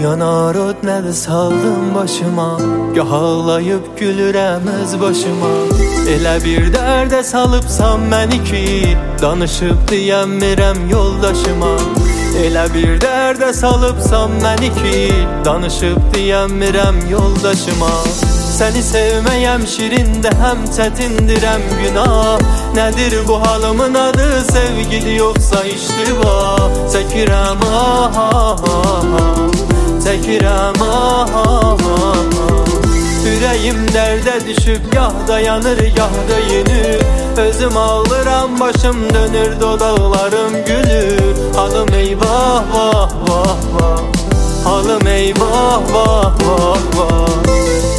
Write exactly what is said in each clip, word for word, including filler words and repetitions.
Yanar ot nədir saldım başıma, gah ağlayıb gülürəm öz başıma. Elə bir dərdə salıbsam məni ki, danışıb deyəmirəm yoldaşıma. Elə bir dərdə salıbsam məni ki, danışıb deyəmirəm yoldaşıma. Səni sevməyəm şirində həm çətindirəm günah. Nədir bu halımın adı, sevgili yoxsa iştiba? Çəkirəm ah ah ah, çəkirəm ah ah ah. Ürəyim dərdə düşüb, gah dayanır, gah da yenir. Özüm ağlıram, başım dönür, dodaqlarım gülür. Halım eyvah vah vah vah, halım eyvah vah vah vah.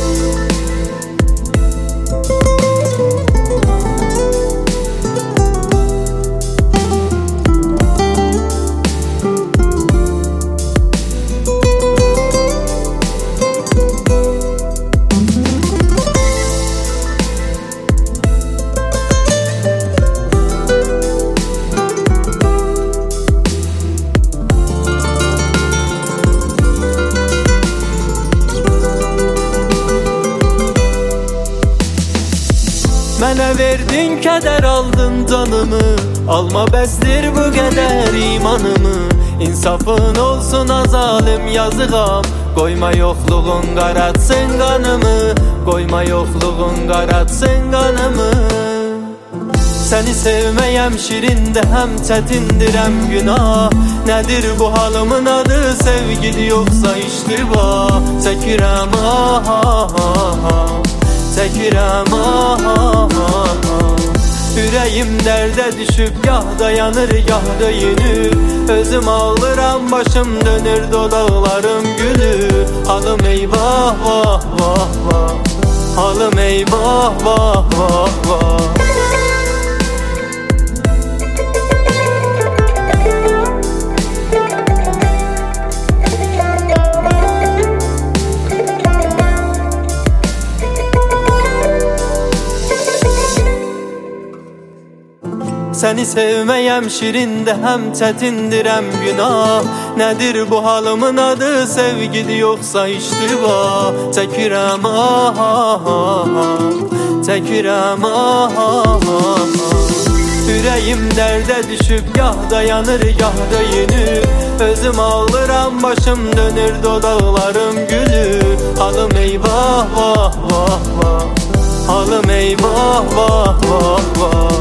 Mənə verdin kədər, aldın canımı. Alma bəsdir bu qədər imanımı. İnsafın olsun azalim yazığam, qoyma yoxluğun qaratsın qanımı. Qoyma yoxluğun qaratsın qanımı. Səni sevməyəm şirində həm çətindirəm günah. Nədir bu halımın adı, sevgili yoxsa iştiba? Çəkirəm ah ah ah, çəkirəm ah ah ah. Ürəyim dərdə düşüb, gah dayanır, gah da yenir. Özüm ağlıram, başım dönür, dodaqlarım gülür. Halım eyvah vah vah vah, halım eyvah vah vah vah. Səni sevməyəm şirində həm çətindirəm günah. Nədir bu halımın adı, sevgili yoxsa iştiba? Çəkirəm ah ah ah, çəkirəm ah ah ah. Ürəyim dərdə düşüb, gah dayanır, gah da yenir. Özüm ağlıram, başım dönür, dodaqlarım gülür. Halım eyvah vah vah vah, halım eyvah vah vah vah.